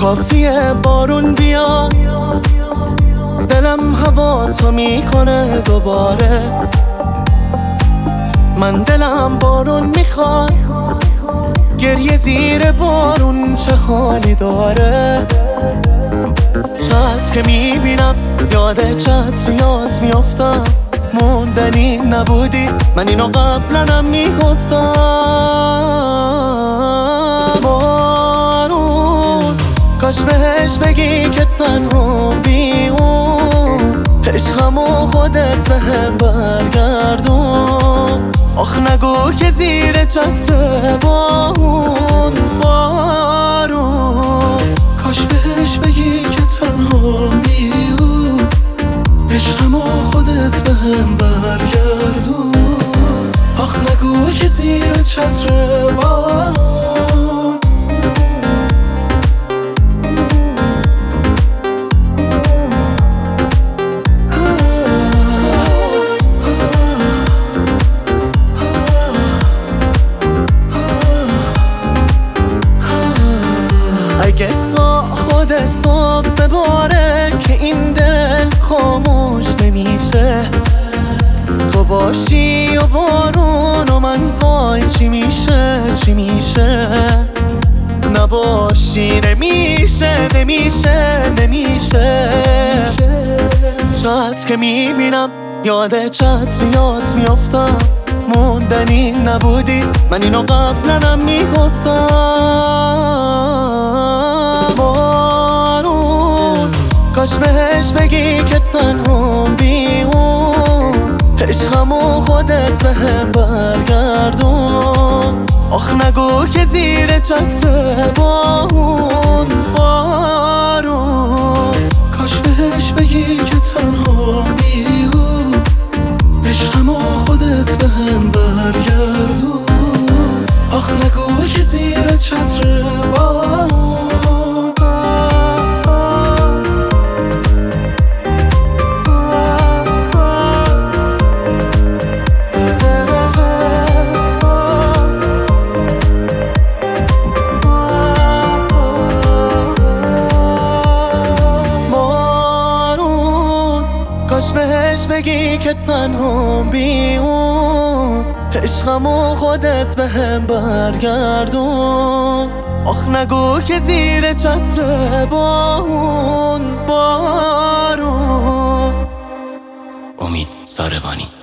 کافیه بارون بیاد، دلم هوا تو میکنه دوباره. من دلم بارون میخواد، گریه زیر بارون چه حالی داره. چتر که میبینم یاد چتریات میافتم، موندنی نبودی من اینو قبلنم میگفتم. بارون کاش بهش بگی که تنها بی اون، عشقمو خودت بهم برگردون. آخ نگو که زیر چتر بارون، کاش بهش بگی که تنها بی اون، عشقمو خودت بهم برگردون. آخ نگو که زیر چتر بارون. اگه تا خود صبح بباره که این دل خاموش نمیشه، تو باشی و بارون و من وای چی میشه چی میشه. نباشی نمیشه نمیشه نمیشه. چتر که میبینم یاد چتریات میافتم، موندنی نبودی من اینو قبلنم میگفتم. بارون کاش بهش بگی که تنها بی اون، عشقمو خودت بهم برگردون. آخ نگو که زیر چتر بارون، کاش بهش بگی که تنها بی اون، عشقمو خودت بهم برگردون. آخ نگو که زیر چتر بارون. کاش بهش بگی که تنها بی اون، عشقمو خودت بهم برگردون. آخ نگو که زیر چتر بارون. امید زاربانی.